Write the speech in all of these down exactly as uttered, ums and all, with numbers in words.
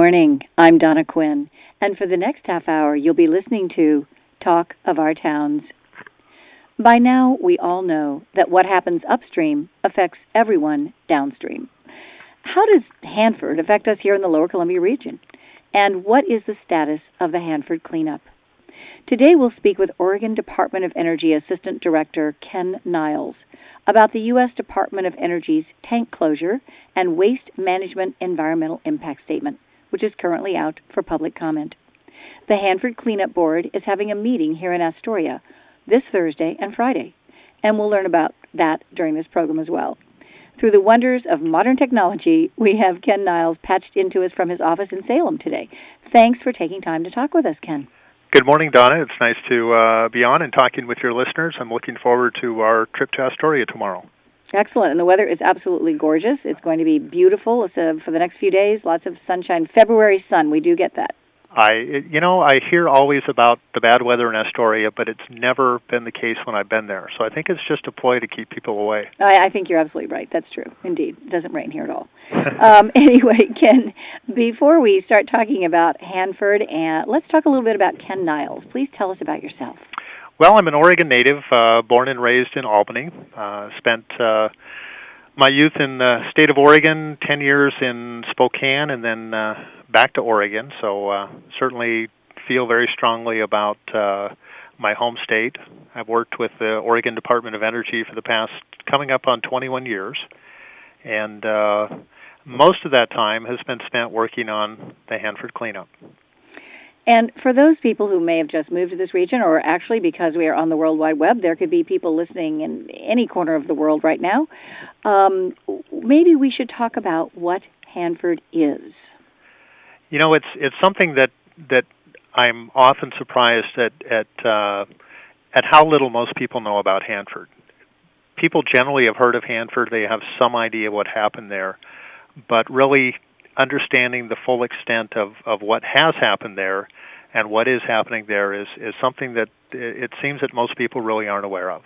morning. I'm Donna Quinn, and for the next half hour, you'll be listening to Talk of Our Towns. By now, we all know that what happens upstream affects everyone downstream. How does Hanford affect us here in the Lower Columbia region? And what is the status of the Hanford cleanup? Today, we'll speak with Oregon Department of Energy Assistant Director Ken Niles about the U S Department of Energy's tank closure and waste management environmental impact statement, which is currently out for public comment. The Hanford Cleanup Board is having a meeting here in Astoria this Thursday and Friday, and we'll learn about that during this program as well. Through the wonders of modern technology, we have Ken Niles patched into us from his office in Salem today. Thanks for taking time to talk with us, Ken. Good morning, Donna. It's nice to uh, be on and talking with your listeners. I'm looking forward to our trip to Astoria tomorrow. Excellent. And the weather is absolutely gorgeous. It's going to be beautiful so for the next few days. Lots of sunshine. February sun. We do get that. I, you know, I hear always about the bad weather in Astoria, but it's never been the case when I've been there. So I think it's just a ploy to keep people away. I, I think you're absolutely right. That's true. Indeed. It doesn't rain here at all. um, anyway, Ken, before we start talking about Hanford, and let's talk a little bit about Ken Niles. Please tell us about yourself. Well, I'm an Oregon native, uh, born and raised in Albany. Uh, spent uh, my youth in the state of Oregon, ten years in Spokane, and then uh, back to Oregon. So uh, certainly feel very strongly about uh, my home state. I've worked with the Oregon Department of Energy for the past, coming up on twenty-one years. And uh, most of that time has been spent working on the Hanford cleanup. And for those people who may have just moved to this region, or actually because we are on the World Wide Web, there could be people listening in any corner of the world right now, um, maybe we should talk about what Hanford is. You know, it's it's something that that I'm often surprised at at uh, at how little most people know about Hanford. People generally have heard of Hanford; they have some idea what happened there, but really understanding the full extent of, of what has happened there and what is happening there is, is something that it seems that most people really aren't aware of.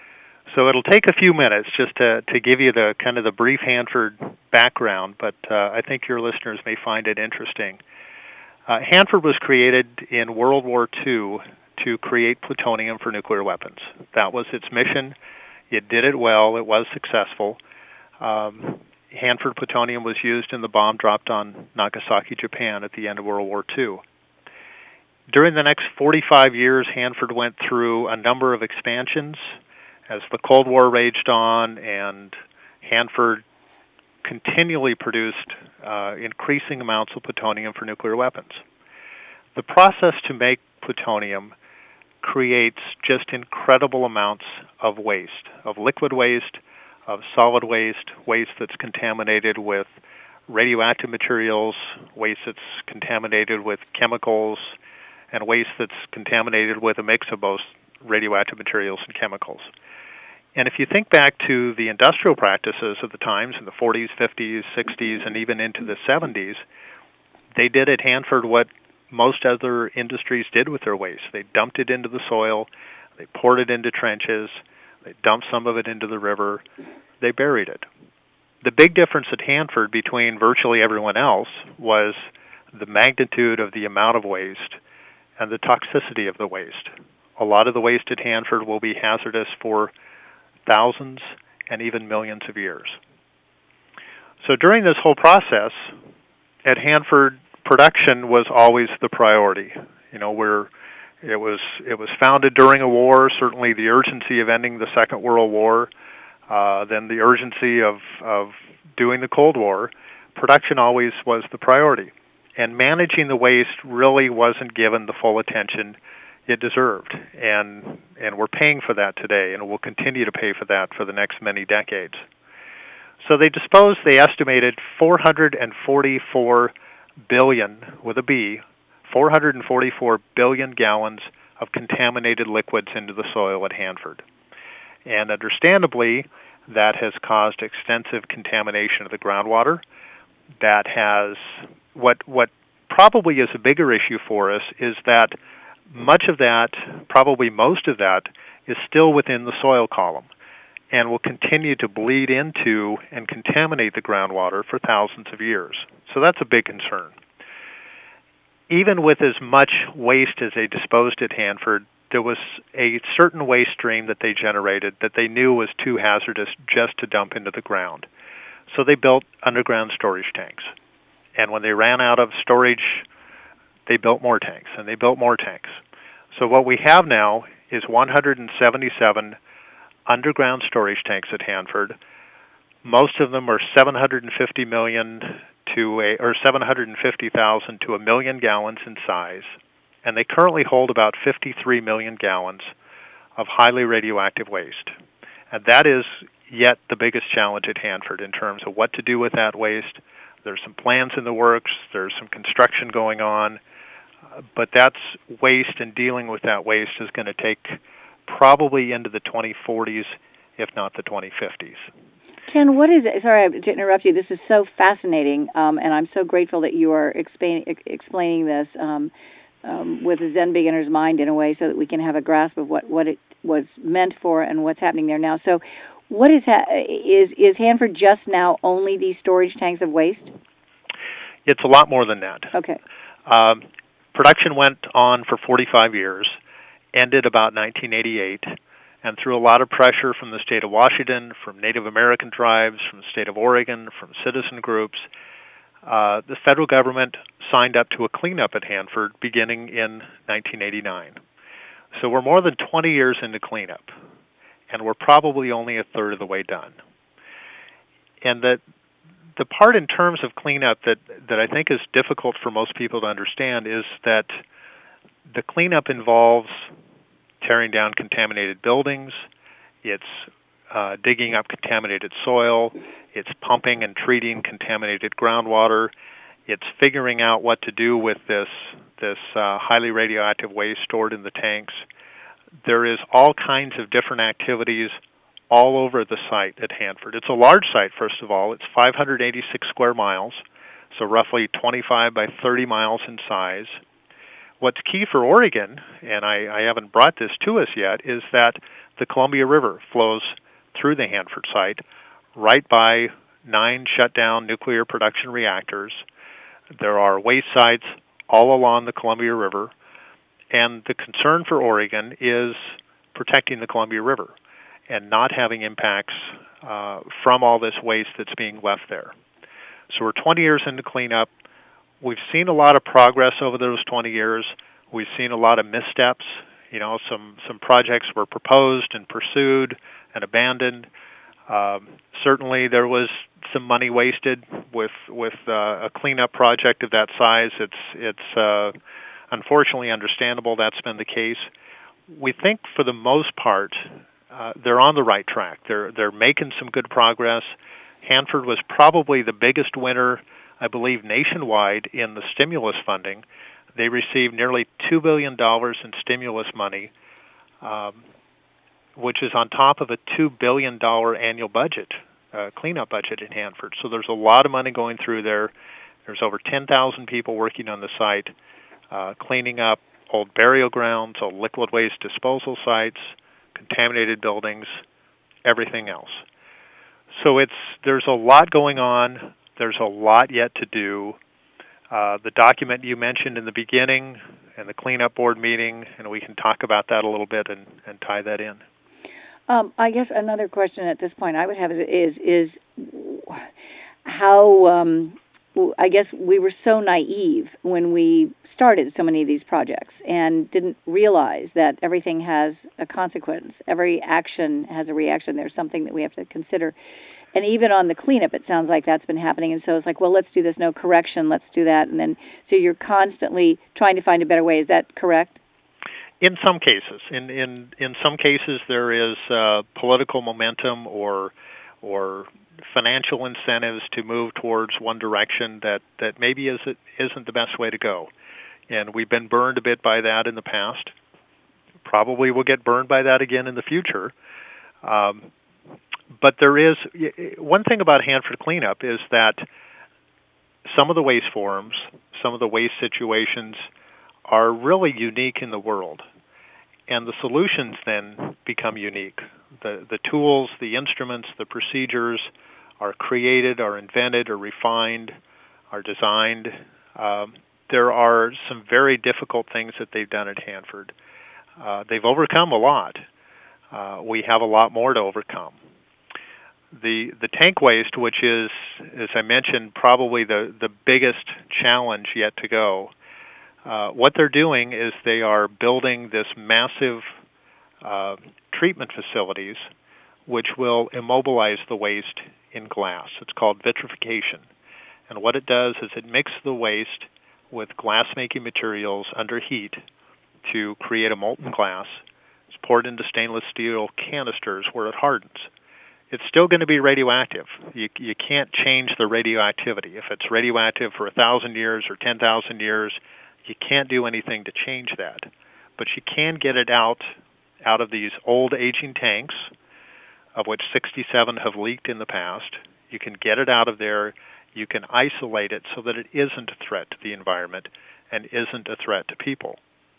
So it'll take a few minutes just to, to give you the kind of the brief Hanford background, but uh, I think your listeners may find it interesting. Uh, Hanford was created in World War Two to create plutonium for nuclear weapons. That was its mission. It did it well. It was successful. Um, Hanford plutonium was used in the bomb dropped on Nagasaki, Japan at the end of World War Two. During the next forty-five years, Hanford went through a number of expansions as the Cold War raged on, and Hanford continually produced uh, increasing amounts of plutonium for nuclear weapons. The process to make plutonium creates just incredible amounts of waste, of liquid waste, of solid waste, waste that's contaminated with radioactive materials, waste that's contaminated with chemicals, and waste that's contaminated with a mix of both radioactive materials and chemicals. And if you think back to the industrial practices of the times in the forties, fifties, sixties, and even into the seventies, they did at Hanford what most other industries did with their waste. They dumped it into the soil, they poured it into trenches, they dumped some of it into the river. They buried it. The big difference at Hanford between virtually everyone else was the magnitude of the amount of waste and the toxicity of the waste. A lot of the waste at Hanford will be hazardous for thousands and even millions of years. So during this whole process, at Hanford, production was always the priority. You know, we're It was it was founded during a war, certainly the urgency of ending the Second World War, uh, then the urgency of, of doing the Cold War. Production always was the priority. And managing the waste really wasn't given the full attention it deserved. And, and we're paying for that today, and we'll continue to pay for that for the next many decades. So they disposed, they estimated four hundred forty-four billion, with a B, four hundred forty-four billion gallons of contaminated liquids into the soil at Hanford. And understandably, that has caused extensive contamination of the groundwater. That has, what what probably is a bigger issue for us is that much of that, probably most of that, is still within the soil column and will continue to bleed into and contaminate the groundwater for thousands of years. So that's a big concern. even with as much waste as they disposed at Hanford, there was a certain waste stream that they generated that they knew was too hazardous just to dump into the ground. So they built underground storage tanks. And when they ran out of storage, they built more tanks, and they built more tanks. So what we have now is one hundred seventy-seven underground storage tanks at Hanford. Most of them are seven hundred fifty million to a, or seven hundred fifty thousand to a million gallons in size, and they currently hold about fifty-three million gallons of highly radioactive waste. And that is yet the biggest challenge at Hanford in terms of what to do with that waste. There's some plans in the works, there's some construction going on, uh, but that's waste, and dealing with that waste is going to take probably into the twenty forties, if not the twenty fifties. Ken, what is it? Sorry to interrupt you. This is so fascinating, um, and I'm so grateful that you are explain, explaining this um, um, with a Zen beginner's mind in a way, so that we can have a grasp of what, what it was meant for and what's happening there now. So, what is ha- is is Hanford just now only these storage tanks of waste? It's a lot more than that. Okay. Um, production went on for forty-five years, ended about nineteen eighty-eight. And through a lot of pressure from the state of Washington, from Native American tribes, from the state of Oregon, from citizen groups, uh, the federal government signed up to a cleanup at Hanford beginning in nineteen eighty-nine. So we're more than twenty years into cleanup, and we're probably only a third of the way done. And that the part in terms of cleanup that, that I think is difficult for most people to understand is that the cleanup involves tearing down contaminated buildings, it's uh, digging up contaminated soil, it's pumping and treating contaminated groundwater, it's figuring out what to do with this this uh, highly radioactive waste stored in the tanks. There is all kinds of different activities all over the site at Hanford. It's a large site, first of all. It's five hundred eighty-six square miles, so roughly twenty-five by thirty miles in size. What's key for Oregon, and I, I haven't brought this to us yet, is that the Columbia River flows through the Hanford site, right by nine shut-down nuclear production reactors. There are waste sites all along the Columbia River, and the concern for Oregon is protecting the Columbia River and not having impacts uh, from all this waste that's being left there. So we're twenty years into cleanup. We've seen a lot of progress over those twenty years. We've seen a lot of missteps. You know, some, some projects were proposed and pursued and abandoned. Um, certainly there was some money wasted with with uh, a cleanup project of that size. It's, it's uh, unfortunately understandable that's been the case. We think for the most part uh, they're on the right track. They're, they're making some good progress. Hanford was probably the biggest winner, I believe, nationwide in the stimulus funding. They received nearly two billion dollars in stimulus money, um, which is on top of a two billion dollars annual budget, uh, cleanup budget in Hanford. So there's a lot of money going through there. There's over ten thousand people working on the site, uh, cleaning up old burial grounds, old liquid waste disposal sites, contaminated buildings, everything else. So it's there's a lot going on. There's a lot yet to do. Uh, the document you mentioned in the beginning and the cleanup board meeting, and we can talk about that a little bit and, and tie that in. Um, I guess another question at this point I would have is is, is how, um, I guess we were so naive when we started so many of these projects and didn't realize that everything has a consequence. Every action has a reaction. There's something that we have to consider. And even on the cleanup, it sounds like that's been happening. And so it's like, well, let's do this. No correction. Let's do that. And then, so you're constantly trying to find a better way. Is that correct? In some cases. In in, in some cases, there is uh, political momentum or or financial incentives to move towards one direction that, that maybe isn't, isn't the best way to go. And we've been burned a bit by that in the past. Probably will get burned by that again in the future. Um, But there is, one thing about Hanford Cleanup is that some of the waste forms, some of the waste situations are really unique in the world. And the solutions then become unique. The, the tools, the instruments, the procedures are created, are invented, are refined, are designed um, there are some very difficult things that they've done at Hanford. Uh, they've overcome a lot. Uh, we have a lot more to overcome. The the tank waste, which is, as I mentioned, probably the, the biggest challenge yet to go, uh, what they're doing is they are building this massive uh, treatment facilities which will immobilize the waste in glass. It's called vitrification. And what it does is it mixes the waste with glass-making materials under heat to create a molten glass. It's poured into stainless steel canisters where it hardens. It's still going to be radioactive. You, you can't change the radioactivity. If it's radioactive for one thousand years or ten thousand years, you can't do anything to change that. But you can get it out, out of these old aging tanks, of which sixty-seven have leaked in the past. You can get it out of there. You can isolate it so that it isn't a threat to the environment and isn't a threat to people.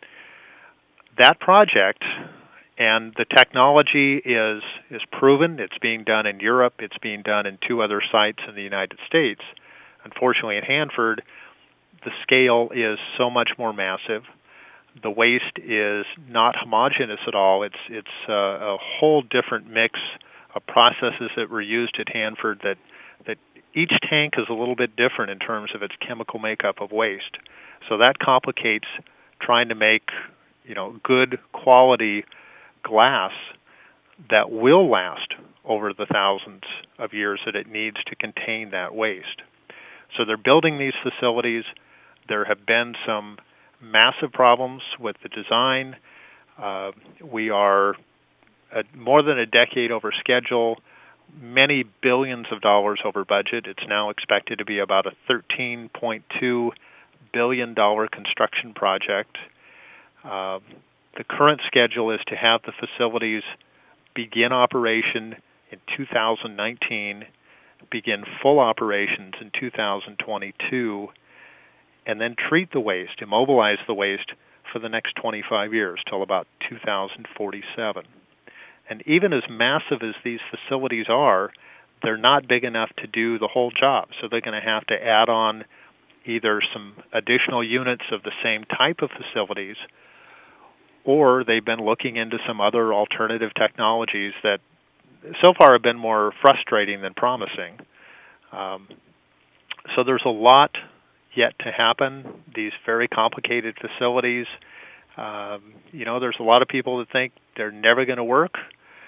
That project, and the technology is is proven. It's being done in Europe. It's being done in two other sites in the United States. Unfortunately, at Hanford, the scale is so much more massive. The waste is not homogeneous at all. It's it's a, a whole different mix of processes that were used at Hanford. That that each tank is a little bit different in terms of its chemical makeup of waste. So that complicates trying to make, you know, good quality glass that will last over the thousands of years that it needs to contain that waste. So they're building these facilities. There have been some massive problems with the design. Uh, we are a, more than a decade over schedule, many billions of dollars over budget. It's now expected to be about a thirteen point two billion dollars construction project. Uh, the current schedule is to have the facilities begin operation in two thousand nineteen, begin full operations in two thousand twenty-two, and then treat the waste, immobilize the waste for the next twenty-five years, till about two thousand forty-seven. And even as massive as these facilities are, they're not big enough to do the whole job. So they're going to have to add on either some additional units of the same type of facilities, or they've been looking into some other alternative technologies that so far have been more frustrating than promising. Um, so there's a lot yet to happen. These very complicated facilities, um, you know, there's a lot of people that think they're never going to work.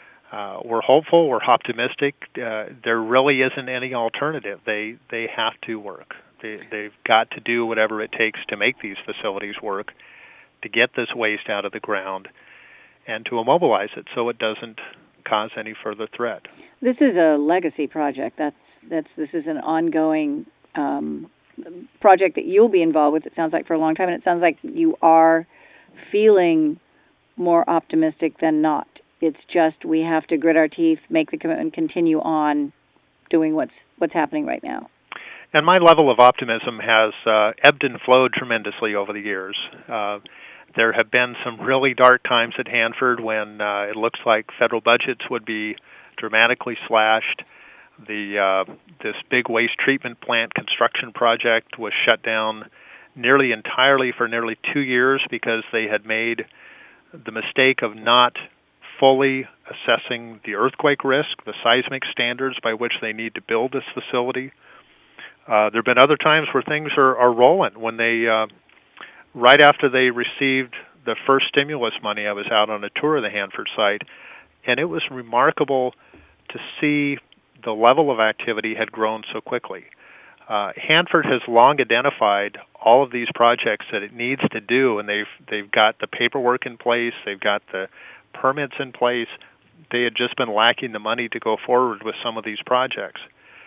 Uh, we're hopeful, we're optimistic. Uh, there really isn't any alternative. They they have to work. They, they've got to do whatever it takes to make these facilities work, to get this waste out of the ground, and to immobilize it so it doesn't cause any further threat. This is a legacy project. That's that's this is an ongoing um, project that you'll be involved with, it sounds like, for a long time, and it sounds like you are feeling more optimistic than not. It's just we have to grit our teeth, make the commitment, continue on doing what's what's happening right now. And my level of optimism has uh, ebbed and flowed tremendously over the years. Uh, there have been some really dark times at Hanford when uh, it looks like federal budgets would be dramatically slashed. The uh, this big waste treatment plant construction project was shut down nearly entirely for nearly two years because they had made the mistake of not fully assessing the earthquake risk, the seismic standards by which they need to build this facility. Uh, there have been other times where things are, are rolling. When they, uh, right after they received the first stimulus money, I was out on a tour of the Hanford site, and it was remarkable to see the level of activity had grown so quickly. Uh, Hanford has long identified all of these projects that it needs to do, and they've they've got the paperwork in place, they've got the permits in place. They had just been lacking the money to go forward with some of these projects.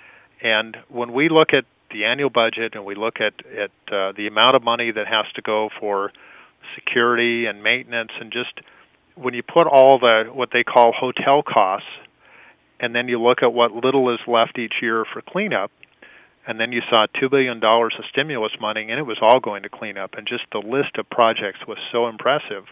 And when we look at the annual budget and we look at, at uh, the amount of money that has to go for security and maintenance, and just when you put all the what they call hotel costs, and then you look at what little is left each year for cleanup, and then you saw two billion dollars of stimulus money, and it was all going to cleanup, and just the list of projects was so impressive.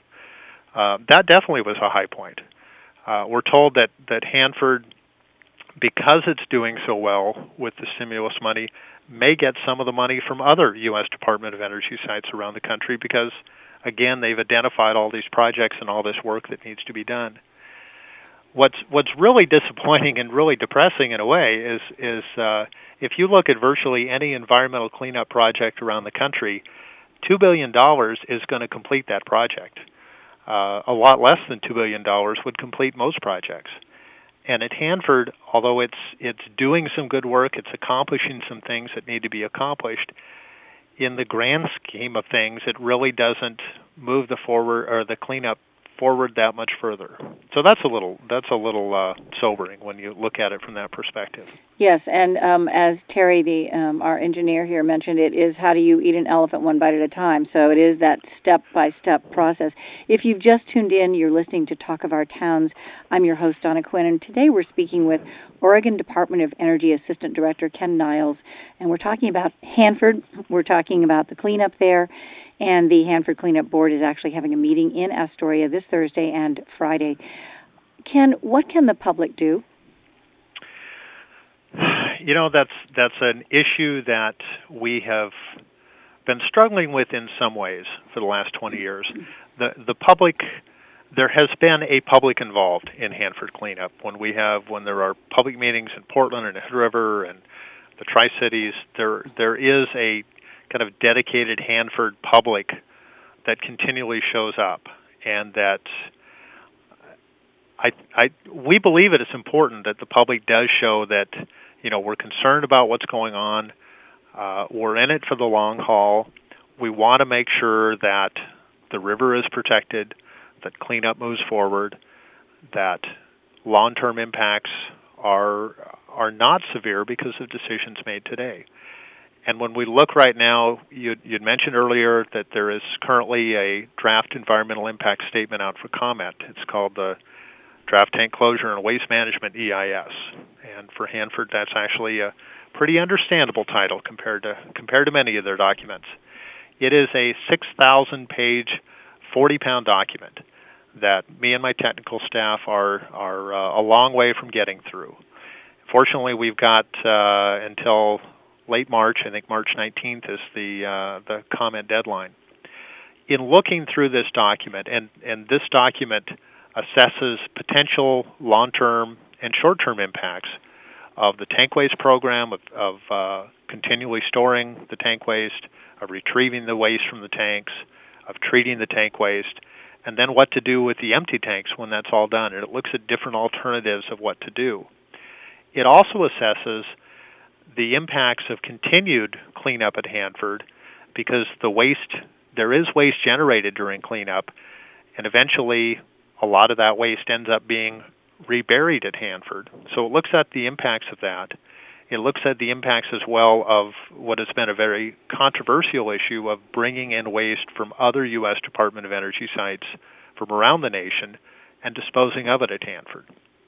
Uh, that definitely was a high point. Uh, we're told that, that Hanford, because it's doing so well with the stimulus money, may get some of the money from other U S Department of Energy sites around the country because, again, they've identified all these projects and all this work that needs to be done. What's what's really disappointing and really depressing in a way is is uh, if you look at virtually any environmental cleanup project around the country, two billion dollars is going to complete that project. Uh, a lot less than two billion dollars would complete most projects. And at Hanford, although it's it's doing some good work, it's accomplishing some things that need to be accomplished, in the grand scheme of things, it really doesn't move the forward or the cleanup forward that much further. So that's a little that's a little uh, sobering when you look at it from that perspective. Yes, and um, as Terry, the um, our engineer here, mentioned, it is how do you eat an elephant one bite at a time. So it is that step-by-step process. If you've just tuned in, you're listening to Talk of Our Towns. I'm your host, Donna Quinn, and today we're speaking with Oregon Department of Energy Assistant Director Ken Niles, and we're talking about Hanford. We're talking about the cleanup there, and the Hanford Cleanup Board is actually having a meeting in Astoria this Thursday and Friday. Ken, what can the public do? You know, that's that's an issue that we have been struggling with in some ways for the last twenty years. The the public, there has been a public involved in Hanford cleanup. When we have when there are public meetings in Portland and Hood River and the Tri-Cities, there there is a kind of dedicated Hanford public that continually shows up, and that I, I, we believe it is important that the public does show that, you know, we're concerned about what's going on. Uh, we're in it for the long haul. We want to make sure that the river is protected, that cleanup moves forward, that long-term impacts are are not severe because of decisions made today. And when we look right now, you'd, you'd mentioned earlier that there is currently a draft environmental impact statement out for comment. It's called the Draft Tank Closure and Waste Management E I S. And for Hanford, that's actually a pretty understandable title compared to compared to many of their documents. It is a six thousand page, forty pound document that me and my technical staff are, are uh, a long way from getting through. Fortunately, we've got uh, until late March. I think March nineteenth is the uh, the comment deadline. In looking through this document, and, and this document assesses potential long-term and short-term impacts of the tank waste program, of, of uh, continually storing the tank waste, of retrieving the waste from the tanks, of treating the tank waste, and then what to do with the empty tanks when that's all done. And it looks at different alternatives of what to do. It also assesses the impacts of continued cleanup at Hanford, because the waste, there is waste generated during cleanup, and eventually a lot of that waste ends up being reburied at Hanford. So it looks at the impacts of that. It looks at the impacts as well of what has been a very controversial issue of bringing in waste from other U S Department of Energy sites from around the nation and disposing of it at Hanford.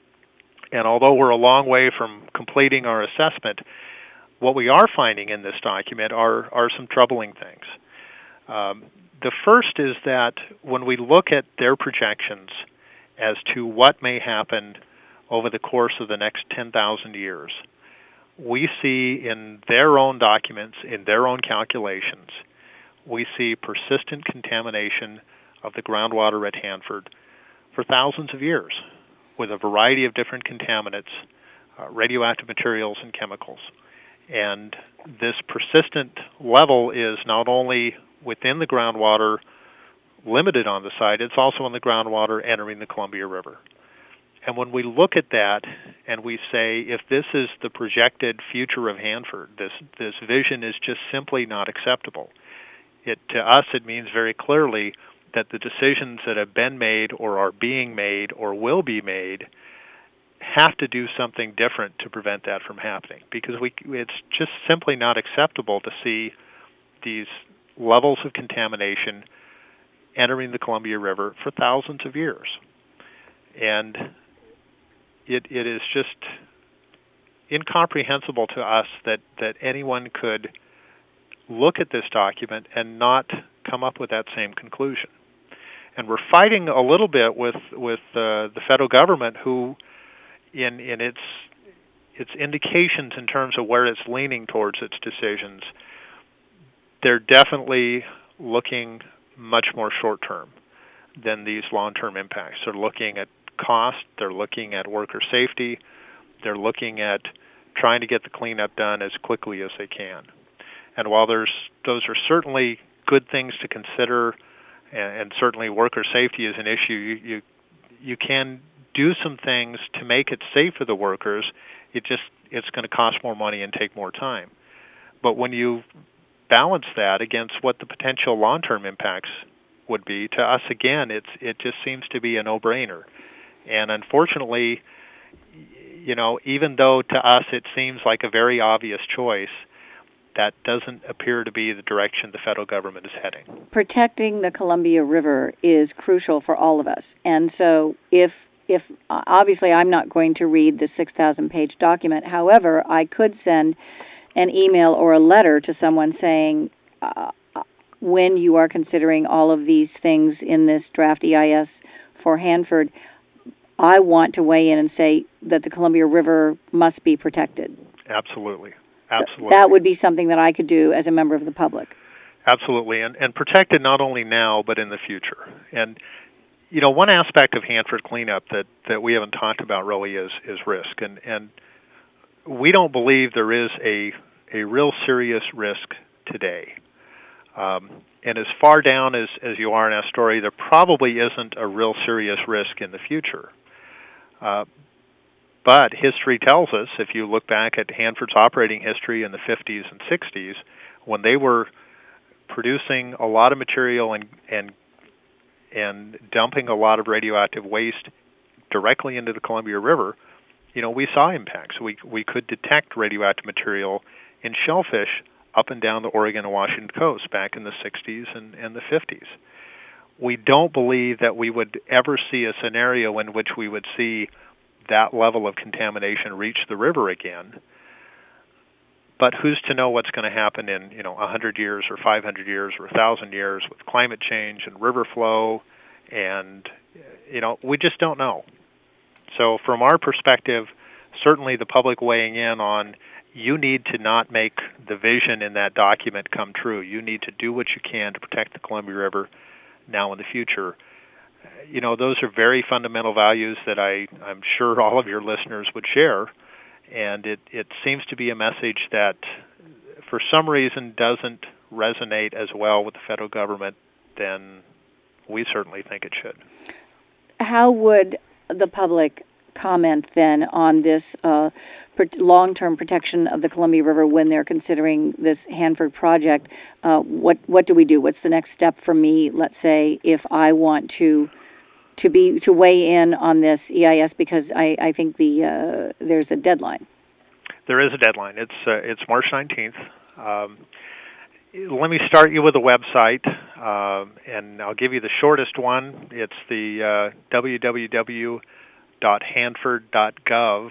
And although we're a long way from completing our assessment, what we are finding in this document are, are some troubling things. Um, the first is that when we look at their projections as to what may happen over the course of the next ten thousand years, we see in their own documents, in their own calculations, we see persistent contamination of the groundwater at Hanford for thousands of years with a variety of different contaminants, uh, radioactive materials, and chemicals. And this persistent level is not only within the groundwater limited on the site, it's also in the groundwater entering the Columbia River. And when we look at that and we say, if this is the projected future of Hanford, this, this vision is just simply not acceptable. It, to us, it means very clearly that the decisions that have been made or are being made or will be made have to do something different to prevent that from happening, because we, it's just simply not acceptable to see these levels of contamination entering the Columbia River for thousands of years. And it, it is just incomprehensible to us that, that anyone could look at this document and not come up with that same conclusion. And we're fighting a little bit with, with uh, the federal government, who in in its its indications in terms of where it's leaning towards its decisions, they're definitely looking much more short-term than these long-term impacts. They're looking at cost, they're looking at worker safety, they're looking at trying to get the cleanup done as quickly as they can. And while there's those are certainly good things to consider, and, and certainly worker safety is an issue, you, you you can do some things to make it safe for the workers. It just it's going to cost more money and take more time. But when you balance that against what the potential long-term impacts would be, to us again, it's it just seems to be a no-brainer. And unfortunately, you know, even though to us it seems like a very obvious choice, that doesn't appear to be the direction the federal government is heading. Protecting the Columbia River is crucial for all of us. And so if if obviously I'm not going to read the six thousand page document, however, I could send an email or a letter to someone saying, uh, when you are considering all of these things in this draft E I S for Hanford, I want to weigh in and say that the Columbia River must be protected. Absolutely. Absolutely. So that would be something that I could do as a member of the public. Absolutely, and, and protected not only now but in the future. And, you know, one aspect of Hanford cleanup that, that we haven't talked about really is, is risk. And, and we don't believe there is a, a real serious risk today. Um, and as far down as, as you are in Astoria, there probably isn't a real serious risk in the future. Uh, But history tells us, if you look back at Hanford's operating history in the fifties and sixties, when they were producing a lot of material and and and dumping a lot of radioactive waste directly into the Columbia River, you know, we saw impacts. We we could detect radioactive material in shellfish up and down the Oregon and Washington coast back in the sixties and, and the fifties. We don't believe that we would ever see a scenario in which we would see that level of contamination reach the river again. But who's to know what's going to happen in, you know, one hundred years or five hundred years or one thousand years with climate change and river flow, and, you know, we just don't know. So from our perspective, certainly the public weighing in on, you need to not make the vision in that document come true. You need to do what you can to protect the Columbia River now and in the future. You know, those are very fundamental values that I, I'm sure all of your listeners would share, and it, it seems to be a message that for some reason doesn't resonate as well with the federal government than we certainly think it should. How would the public comment then on this uh, long-term protection of the Columbia River when they're considering this Hanford project? Uh, what what do we do? What's the next step for me, let's say, if I want to to be to weigh in on this E I S, because I, I think the uh, there's a deadline. There is a deadline. It's uh, it's March nineteenth. Um, let me start you with a website, uh, and I'll give you the shortest one. It's the uh, w w w dot hanford dot gov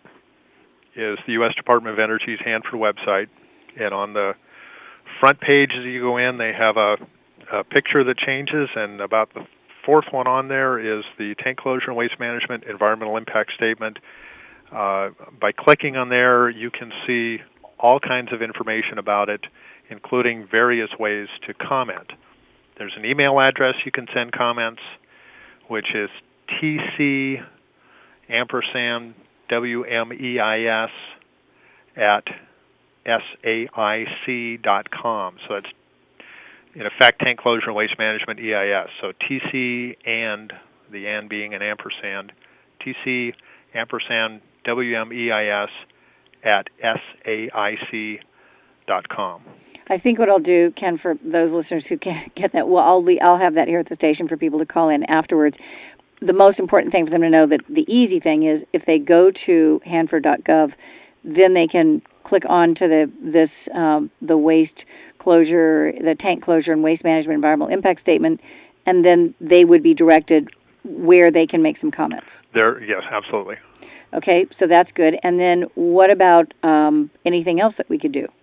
is the U S Department of Energy's Hanford website. And on the front page as you go in, they have a, a picture that changes, and about the fourth one on there is the Tank Closure and Waste Management Environmental Impact Statement. Uh, by clicking on there, you can see all kinds of information about it, including various ways to comment. There's an email address you can send comments, which is tc ampersand W M E I S at S A I C dot com. So that's, in effect, Tank Closure and Waste Management E I S. So T C and, the and being an ampersand, T C ampersand W M E I S at S A I C dot com. I think what I'll do, Ken, for those listeners who can't get that, well, I'll, le- I'll have that here at the station for people to call in afterwards. The most important thing for them to know, that the easy thing is if they go to hanford dot gov, then they can click on to the this um, the waste closure, the tank closure and waste management environmental impact statement, and then they would be directed where they can make some comments. There, yes, absolutely. Okay, so that's good. And then what about um, anything else that we could do?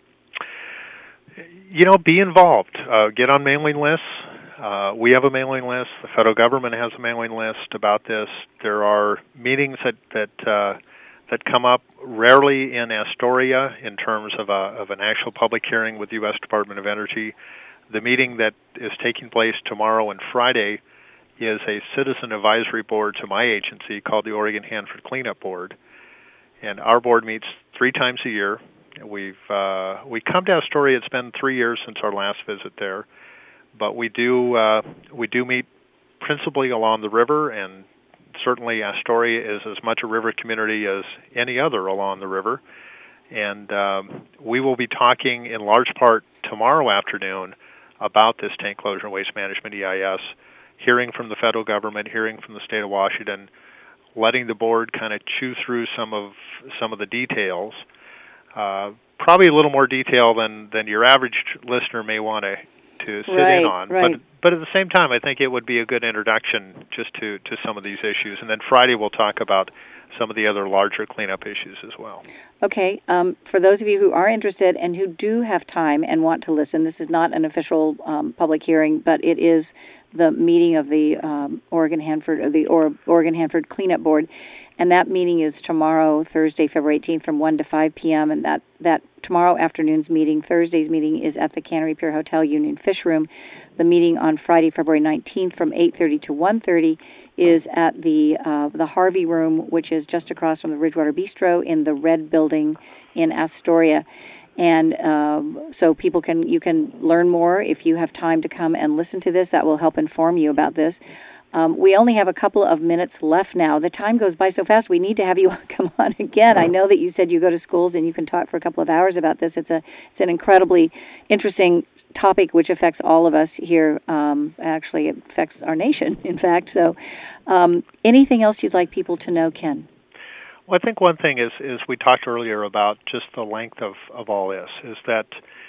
You know, be involved. Uh, get on mailing lists. Uh, we have a mailing list. The federal government has a mailing list about this. There are meetings that that uh, that come up, rarely in Astoria in terms of, a, of an actual public hearing with the U S Department of Energy. The meeting that is taking place tomorrow and Friday is a citizen advisory board to my agency called the Oregon Hanford Cleanup Board. And our board meets three times a year. We've uh, we come to Astoria. It's been three years since our last visit there, but we do uh, we do meet principally along the river, and certainly Astoria is as much a river community as any other along the river. And um, we will be talking in large part tomorrow afternoon about this tank closure and waste management E I S, hearing from the federal government, hearing from the state of Washington, letting the board kind of chew through some of some of the details. Uh, probably a little more detail than, than your average listener may want to to sit right, in on. Right. But but at the same time, I think it would be a good introduction just to, to some of these issues. And then Friday we'll talk about some of the other larger cleanup issues as well. Okay. Um, for those of you who are interested and who do have time and want to listen, this is not an official um, public hearing, but it is the meeting of the um, Oregon Hanford, or the or- Oregon Hanford Cleanup Board, and that meeting is tomorrow, Thursday, February eighteenth, from one to five p.m. And that that tomorrow afternoon's meeting, Thursday's meeting, is at the Cannery Pier Hotel Union Fish Room. The meeting on Friday, February nineteenth, from eight thirty to one thirty, is at the uh, the Harvey Room, which is just across from the Ridgewater Bistro in the Red Building in Astoria. And um, so people can, you can learn more if you have time to come and listen to this. That will help inform you about this. Um, we only have a couple of minutes left now. The time goes by so fast. We need to have you come on again. I know that you said you go to schools and you can talk for a couple of hours about this. It's a it's an incredibly interesting topic which affects all of us here. Um, actually, it affects our nation, in fact. So um, anything else you'd like people to know, Ken? Well, I think one thing is, is we talked earlier about just the length of, of all this, is that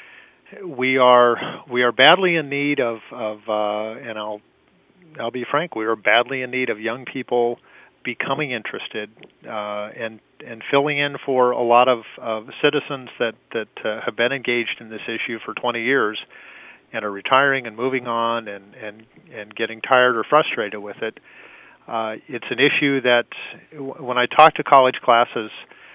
we are we are badly in need of, of uh, and I'll I'll be frank, we are badly in need of young people becoming interested uh, and and filling in for a lot of, of citizens that, that uh, have been engaged in this issue for twenty years and are retiring and moving on and, and, and getting tired or frustrated with it. Uh, it's an issue that w- when I talk to college classes,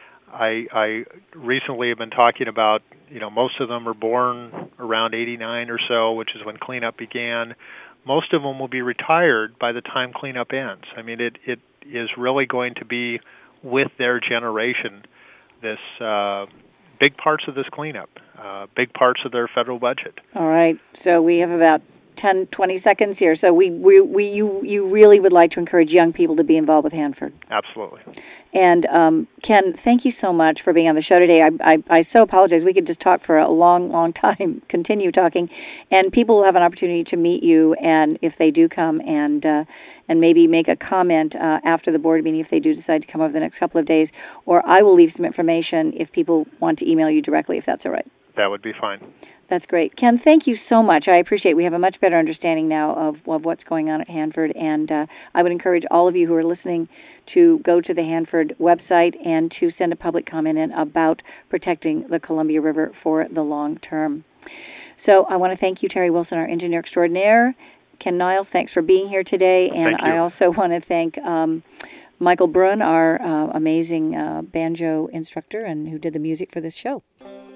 I, I recently have been talking about, you know, most of them are born around eighty-nine or so, which is when cleanup began. Most of them will be retired by the time cleanup ends. I mean, it, it is really going to be with their generation, this uh, big parts of this cleanup, uh, big parts of their federal budget. All right. So we have about ten, twenty seconds here. So we, we, we you, you really would like to encourage young people to be involved with Hanford. Absolutely. And um, Ken, thank you so much for being on the show today. I, I, I so apologize. We could just talk for a long, long time, continue talking, and people will have an opportunity to meet you. And if they do come and uh, and maybe make a comment uh, after the board meeting, if they do decide to come over the next couple of days, or I will leave some information if people want to email you directly, if that's all right. That would be fine. That's great. Ken, thank you so much. I appreciate it. We have a much better understanding now of, of what's going on at Hanford, and uh, I would encourage all of you who are listening to go to the Hanford website and to send a public comment in about protecting the Columbia River for the long term. So I want to thank you, Terry Wilson, our engineer extraordinaire. Ken Niles, thanks for being here today. And Thank you. I also want to thank um, Michael Brunn, our uh, amazing uh, banjo instructor and who did the music for this show.